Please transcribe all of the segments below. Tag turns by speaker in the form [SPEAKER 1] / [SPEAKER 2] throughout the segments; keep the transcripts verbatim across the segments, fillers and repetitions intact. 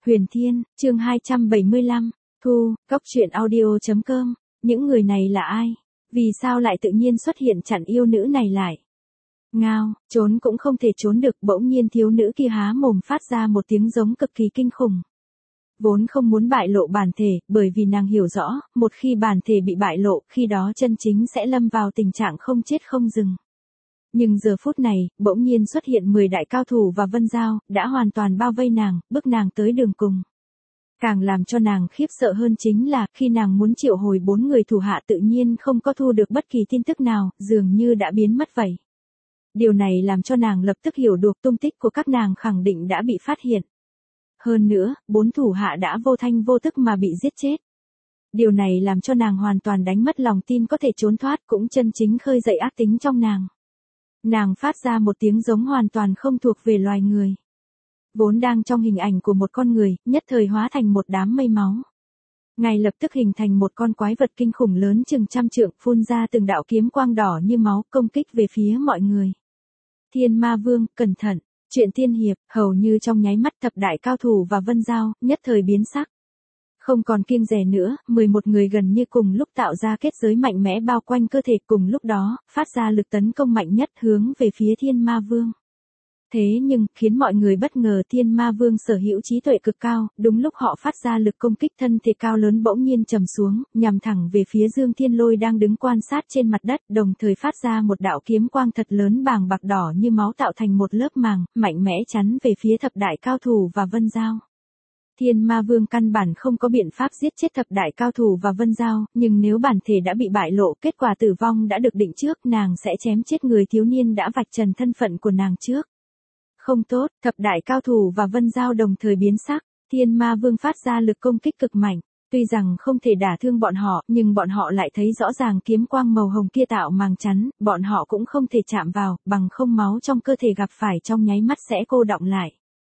[SPEAKER 1] Huyền Thiên, chương hai trăm bảy mươi lăm, Thu, Cốc truyện audio.com, những người này là ai? Vì sao lại tự nhiên xuất hiện chặn yêu nữ này lại? Ngao, trốn cũng không thể trốn được, bỗng nhiên thiếu nữ kia há mồm phát ra một tiếng giống cực kỳ kinh khủng. Vốn không muốn bại lộ bản thể, bởi vì nàng hiểu rõ, một khi bản thể bị bại lộ, khi đó chân chính sẽ lâm vào tình trạng không chết không dừng. Nhưng giờ phút này, bỗng nhiên xuất hiện mười đại cao thủ và Vân Giao, đã hoàn toàn bao vây nàng, bước nàng tới đường cùng. Càng làm cho nàng khiếp sợ hơn chính là, khi nàng muốn triệu hồi bốn người thủ hạ tự nhiên không có thu được bất kỳ tin tức nào, dường như đã biến mất vậy. Điều này làm cho nàng lập tức hiểu được tung tích của các nàng khẳng định đã bị phát hiện. Hơn nữa, bốn thủ hạ đã vô thanh vô tức mà bị giết chết. Điều này làm cho nàng hoàn toàn đánh mất lòng tin có thể trốn thoát, cũng chân chính khơi dậy ác tính trong nàng. Nàng phát ra một tiếng giống hoàn toàn không thuộc về loài người. Vốn đang trong hình ảnh của một con người, nhất thời hóa thành một đám mây máu. Ngay lập tức hình thành một con quái vật kinh khủng lớn chừng trăm trượng, phun ra từng đạo kiếm quang đỏ như máu, công kích về phía mọi người. Thiên Ma Vương, cẩn thận. Chuyện tiên hiệp, hầu như trong nháy mắt thập đại cao thủ và Vân Giao, nhất thời biến sắc. Không còn kiêng dè nữa, mười một người gần như cùng lúc tạo ra kết giới mạnh mẽ bao quanh cơ thể, cùng lúc đó, phát ra lực tấn công mạnh nhất hướng về phía Thiên Ma Vương. Thế nhưng, khiến mọi người bất ngờ Thiên Ma Vương sở hữu trí tuệ cực cao, đúng lúc họ phát ra lực công kích, thân thể cao lớn bỗng nhiên trầm xuống, nhằm thẳng về phía Dương Thiên Lôi đang đứng quan sát trên mặt đất, đồng thời phát ra một đạo kiếm quang thật lớn bàng bạc đỏ như máu tạo thành một lớp màng, mạnh mẽ chắn về phía thập đại cao thủ và Vân Giao. Thiên Ma Vương căn bản không có biện pháp giết chết thập đại cao thủ và Vân Giao, nhưng nếu bản thể đã bị bại lộ, kết quả tử vong đã được định trước, nàng sẽ chém chết người thiếu niên đã vạch trần thân phận của nàng trước. Không tốt, thập đại cao thủ và Vân Giao đồng thời biến sắc, Thiên Ma Vương phát ra lực công kích cực mạnh, tuy rằng không thể đả thương bọn họ, nhưng bọn họ lại thấy rõ ràng kiếm quang màu hồng kia tạo màng chắn, bọn họ cũng không thể chạm vào, bằng không máu trong cơ thể gặp phải trong nháy mắt sẽ cô đọng lại.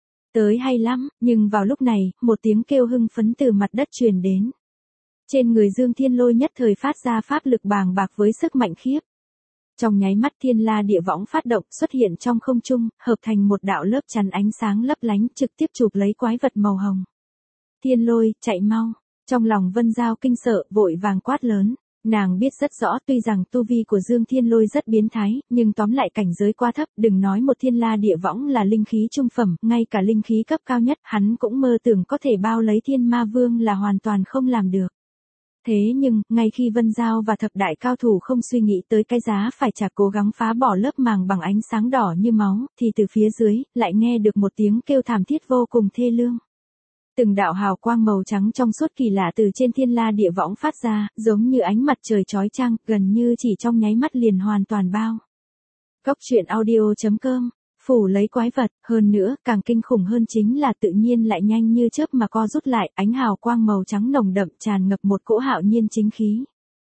[SPEAKER 1] Tới hay lắm, nhưng vào lúc này, một tiếng kêu hưng phấn từ mặt đất truyền đến. Trên người Dương Thiên Lôi nhất thời phát ra pháp lực bàng bạc với sức mạnh khiếp. Trong nháy mắt Thiên La Địa Võng phát động, xuất hiện trong không trung, hợp thành một đạo lớp chắn ánh sáng lấp lánh, trực tiếp chụp lấy quái vật màu hồng. Thiên Lôi, chạy mau. Trong lòng Vân Giao kinh sợ, vội vàng quát lớn. Nàng biết rất rõ, tuy rằng tu vi của Dương Thiên Lôi rất biến thái, nhưng tóm lại cảnh giới quá thấp, đừng nói một Thiên La Địa Võng là linh khí trung phẩm, ngay cả linh khí cấp cao nhất, hắn cũng mơ tưởng có thể bao lấy Thiên Ma Vương là hoàn toàn không làm được. Thế nhưng, ngay khi Vân Giao và thập đại cao thủ không suy nghĩ tới cái giá phải trả cố gắng phá bỏ lớp màng bằng ánh sáng đỏ như máu, thì từ phía dưới, lại nghe được một tiếng kêu thảm thiết vô cùng thê lương. Từng đạo hào quang màu trắng trong suốt kỳ lạ từ trên Thiên La Địa Võng phát ra, giống như ánh mặt trời chói chang, gần như chỉ trong nháy mắt liền hoàn toàn bao. Cốc truyện audio.com, phủ lấy quái vật, hơn nữa, càng kinh khủng hơn chính là tự nhiên lại nhanh như chớp mà co rút lại, ánh hào quang màu trắng nồng đậm tràn ngập một cỗ hạo nhiên chính khí.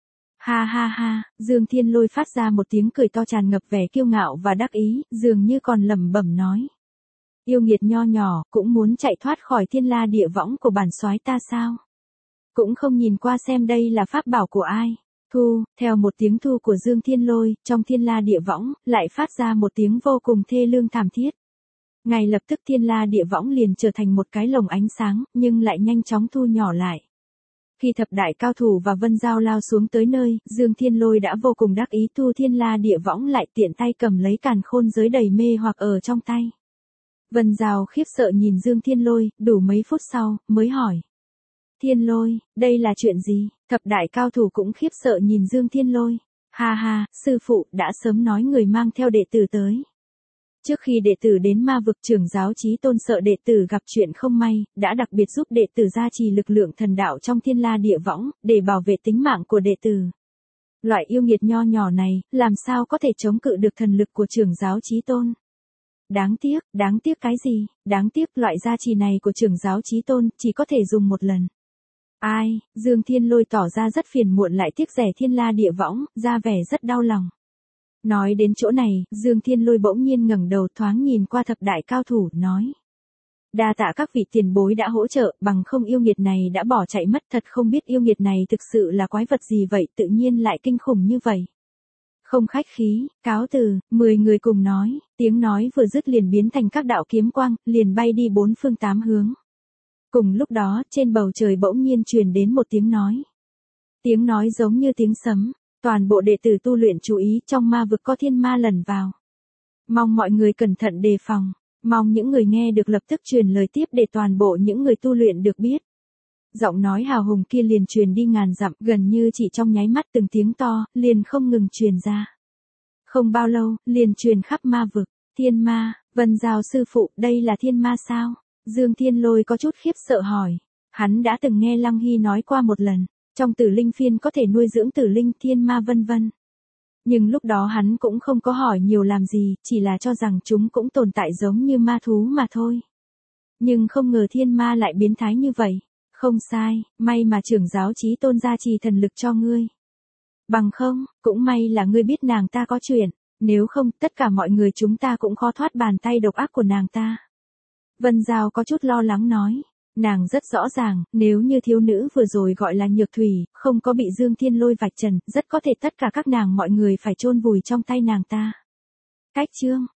[SPEAKER 1] Ha ha ha, Dương Thiên Lôi phát ra một tiếng cười to tràn ngập vẻ kiêu ngạo và đắc ý, dường như còn lẩm bẩm nói. Yêu nghiệt nho nhỏ, cũng muốn chạy thoát khỏi Thiên La Địa Võng của bản soái ta sao? Cũng không nhìn qua xem đây là pháp bảo của ai? Thu, theo một tiếng thu của Dương Thiên Lôi, trong Thiên La Địa Võng, lại phát ra một tiếng vô cùng thê lương thảm thiết. Ngay lập tức Thiên La Địa Võng liền trở thành một cái lồng ánh sáng, nhưng lại nhanh chóng thu nhỏ lại. Khi thập đại cao thủ và Vân Giao lao xuống tới nơi, Dương Thiên Lôi đã vô cùng đắc ý thu Thiên La Địa Võng lại, tiện tay cầm lấy càn khôn giới đầy mê hoặc ở trong tay. Vân Giao khiếp sợ nhìn Dương Thiên Lôi, đủ mấy phút sau, mới hỏi. Thiên Lôi, đây là chuyện gì? Thập đại cao thủ cũng khiếp sợ nhìn Dương Thiên Lôi. Ha ha, sư phụ, đã sớm nói người mang theo đệ tử tới. Trước khi đệ tử đến ma vực, trưởng giáo Chí Tôn sợ đệ tử gặp chuyện không may, đã đặc biệt giúp đệ tử gia trì lực lượng thần đạo trong Thiên La Địa Võng, để bảo vệ tính mạng của đệ tử. Loại yêu nghiệt nho nhỏ này, làm sao có thể chống cự được thần lực của trưởng giáo Chí Tôn? Đáng tiếc, đáng tiếc cái gì? Đáng tiếc loại gia trì này của trưởng giáo Chí Tôn, chỉ có thể dùng một lần. Ai? Dương Thiên Lôi tỏ ra rất phiền muộn lại tiếc rẻ Thiên La Địa Võng, ra vẻ rất đau lòng. Nói đến chỗ này, Dương Thiên Lôi bỗng nhiên ngẩng đầu thoáng nhìn qua thập đại cao thủ, nói. Đa tạ các vị tiền bối đã hỗ trợ, bằng không yêu nghiệt này đã bỏ chạy mất, thật không biết yêu nghiệt này thực sự là quái vật gì vậy, tự nhiên lại kinh khủng như vậy. Không khách khí, cáo từ, mười người cùng nói, tiếng nói vừa dứt liền biến thành các đạo kiếm quang, liền bay đi bốn phương tám hướng. Cùng lúc đó, trên bầu trời bỗng nhiên truyền đến một tiếng nói. Tiếng nói giống như tiếng sấm, toàn bộ đệ tử tu luyện chú ý, trong ma vực có thiên ma lẩn vào. Mong mọi người cẩn thận đề phòng, mong những người nghe được lập tức truyền lời tiếp để toàn bộ những người tu luyện được biết. Giọng nói hào hùng kia liền truyền đi ngàn dặm, gần như chỉ trong nháy mắt từng tiếng to, liền không ngừng truyền ra. Không bao lâu, liền truyền khắp ma vực, thiên ma, Vân Giao sư phụ, đây là thiên ma sao? Dương Thiên Lôi có chút khiếp sợ hỏi, hắn đã từng nghe Lăng Hy nói qua một lần, trong tử linh phiên có thể nuôi dưỡng tử linh thiên ma vân vân. Nhưng lúc đó hắn cũng không có hỏi nhiều làm gì, chỉ là cho rằng chúng cũng tồn tại giống như ma thú mà thôi. Nhưng không ngờ thiên ma lại biến thái như vậy. Không sai, may mà trưởng giáo chí tôn gia trì thần lực cho ngươi. Bằng không, cũng may là ngươi biết nàng ta có chuyện, nếu không tất cả mọi người chúng ta cũng khó thoát bàn tay độc ác của nàng ta. Vân Giao có chút lo lắng nói, nàng rất rõ ràng, nếu như thiếu nữ vừa rồi gọi là Nhược Thủy, không có bị Dương Thiên Lôi vạch trần, rất có thể tất cả các nàng mọi người phải chôn vùi trong tay nàng ta. Cách chương